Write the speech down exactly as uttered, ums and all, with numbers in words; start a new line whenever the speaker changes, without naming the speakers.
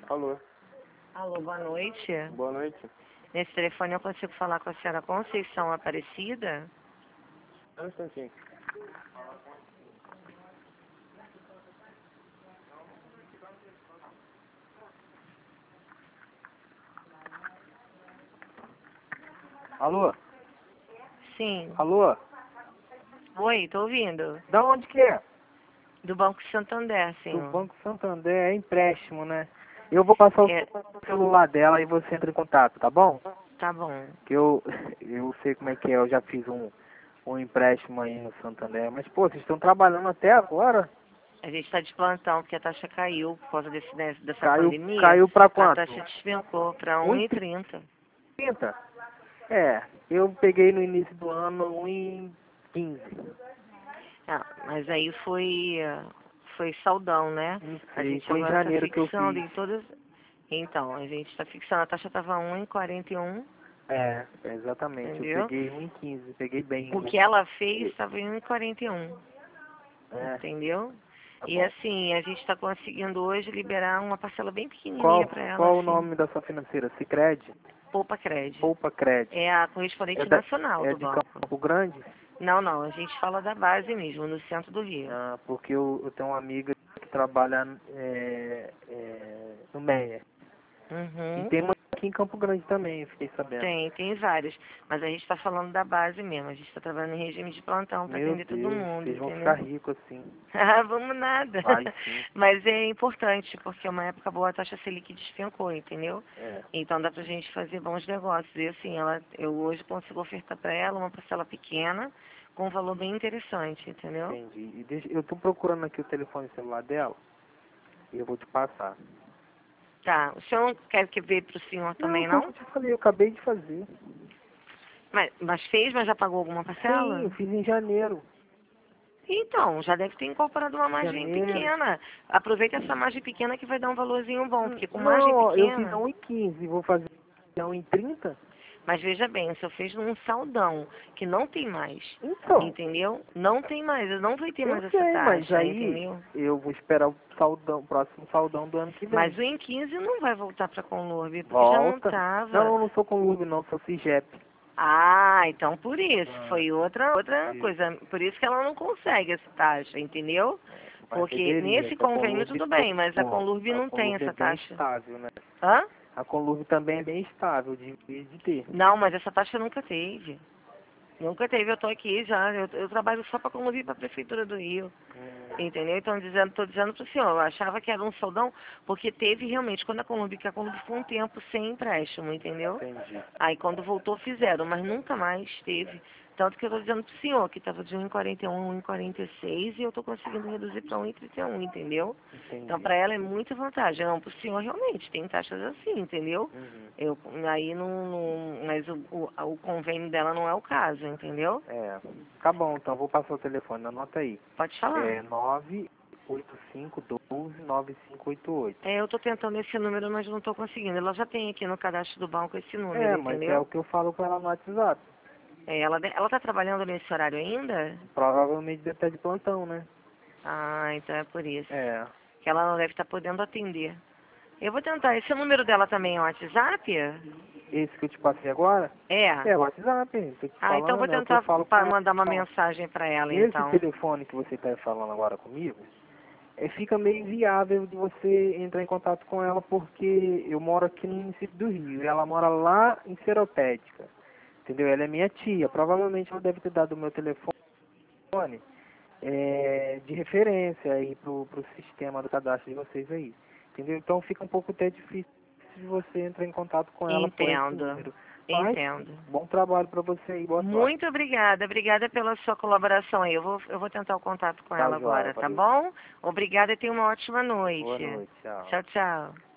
Alô,
Alô, boa noite.
boa noite.
Nesse telefone eu consigo falar com a senhora Conceição Aparecida?
Só um instantinho. Alô,
Sim.
alô,
Oi, tô ouvindo.
da onde que é?
Do Banco Santander,
Do
senhor.
Banco Santander, é empréstimo, né? Eu vou passar o
É,
celular dela e você entra em contato, tá bom?
tá bom.
Que eu, eu sei como é que é, eu já fiz um, um empréstimo aí no Santander. Mas, pô, vocês estão trabalhando até agora?
A gente tá de plantão porque a taxa caiu por causa desse, desse- dessa
Caiu,
pandemia.
caiu pra
A
quanto?
taxa despencou pra
Um
um
e
e trinta.
trinta? É, eu peguei no início do ano um e quinze.
Ah, mas aí foi, ah, foi saudão, né?
Não
A
sei,
gente
foi em
agora tá
janeiro que eu
fixando
fiz.
em todas... Então, a gente tá fixando, a taxa tava um e quarenta e um,
É, exatamente. Eu
entendeu?
peguei um e quinze, peguei bem.
O que ela fez estava em um e quarenta e um.
É,
Entendeu?
tá
E
bom.
assim, a gente está conseguindo hoje liberar uma parcela bem pequenininha
Qual,
para ela,
qual o
assim,
nome da sua financeira? Sicredi?
poupa crédito.
Poupa Cred?
É a
É,
correspondente
da,
nacional
é
do
de
banco.
Campo Grande?
Não, não, a gente fala da base mesmo, no centro do Rio.
Ah, porque eu, eu tenho uma amiga que trabalha é, é, no Meia. E
Uhum.
tem uma aqui em Campo Grande também, eu fiquei sabendo.
Tem, tem várias. Mas a gente está falando da base mesmo. A gente está trabalhando em regime de plantão para
Meu
atender todo
Deus,
mundo,
vocês vão ficar
entendeu?
ricos assim.
Ah, vamos nada.
Vai sim.
Mas é importante, porque é uma época boa a taxa Selic despencou, entendeu?
É,
Então dá pra gente fazer bons negócios. E assim, ela, eu hoje consigo ofertar para ela uma parcela pequena, com um valor bem interessante, entendeu?
entendi. E deixa, eu tô procurando aqui o telefone celular dela e eu vou te passar.
Tá, o senhor não quer que veja pro senhor
Não,
também,
foi o que
não?
eu te falei, eu acabei de fazer.
Mas, mas fez, mas já pagou alguma
Sim,
parcela?
eu fiz em janeiro.
Então, já deve ter incorporado uma margem
Janeiro.
pequena. Aproveita essa margem pequena que vai dar um valorzinho bom,
Hum,
porque com
Não,
margem
ó, eu fiz a
pequena...
um e quinze, vou fazer a um e trinta?
Mas veja bem, o senhor fez num saldão, que não tem mais,
Então,
entendeu? Não tem mais, não vai ter
eu
mais essa
sei, mas
taxa,
aí
entendeu?
eu vou esperar o saldão, o próximo saldão do ano que
Mas
vem.
o em quinze não vai voltar para Conlurb, porque já não
Volta. Não,
estava.
eu não sou com Lube não, sou Cigep.
Ah, então por isso,
Ah,
foi outra outra
isso.
coisa, por isso que ela não consegue essa taxa, entendeu?
Mas
Porque
deveria,
nesse
que a
convênio
Conlurb,
tudo bem, mas a
pô,
Conlurb
a
não tem
Conlurb é
essa
bem
taxa.
estável, né?
Hã?
A Conlurb também é bem estável de, de ter.
Não, mas essa taxa nunca teve. Nunca teve, eu tô aqui já, eu, eu trabalho só para Conlurb para a Prefeitura do Rio.
Hum,
Entendeu? Então, dizendo, tô dizendo pro senhor, eu achava que era um soldão, porque teve realmente, quando a Colômbia, que a Colômbia ficou um tempo sem empréstimo, entendeu?
entendi.
Aí quando voltou fizeram, mas nunca mais teve. Tanto que eu tô dizendo pro senhor, que tava de um e quarenta e um, um e quarenta e seis, e eu tô conseguindo reduzir para um e trinta e um, entendeu? Então
Entendi.
para ela é muita vantagem. Não, pro senhor realmente, tem taxas assim, entendeu?
Uhum.
Eu, aí não, não mas o, o, o convênio dela não é o caso, entendeu?
É, tá bom, então vou passar o telefone, anota aí.
Pode falar.
É nove oito cinco um dois nove cinco oito oito.
É, eu tô tentando esse número, mas não tô conseguindo. Ela já tem aqui no cadastro do banco esse número,
É, mas é
entendeu?
o que eu falo com ela no WhatsApp.
É, ela, de- ela tá trabalhando nesse horário ainda?
Provavelmente deve estar de plantão, né?
Ah, então é por isso.
É,
Que ela não deve estar podendo atender. Eu vou tentar. Esse número dela também é o WhatsApp?
esse que eu te passei agora
É.
é o WhatsApp, tô te
Ah, então eu vou
falando, é o que eu
tentar
falo
pa-
com
mandar uma
ela.
mensagem pra ela,
Nesse
então.
telefone que você está falando agora comigo, é, fica meio inviável de você entrar em contato com ela porque eu moro aqui no município do Rio e ela mora lá em Seropédica, entendeu? Ela é minha tia, provavelmente ela deve ter dado o meu telefone é, de referência aí pro, pro sistema do cadastro de vocês aí, entendeu? Então fica um pouco até difícil de você entrar em contato com ela por esse
Entendo.
número. Mas,
Entendo.
bom trabalho para você aí, boa sorte.
Muito obrigada. Obrigada pela sua colaboração aí. Eu vou, eu vou tentar o contato com
Tá
ela
joia,
agora, tá
valeu.
bom? Obrigada e tenha uma ótima
Boa
noite.
noite, tchau.
Tchau, tchau.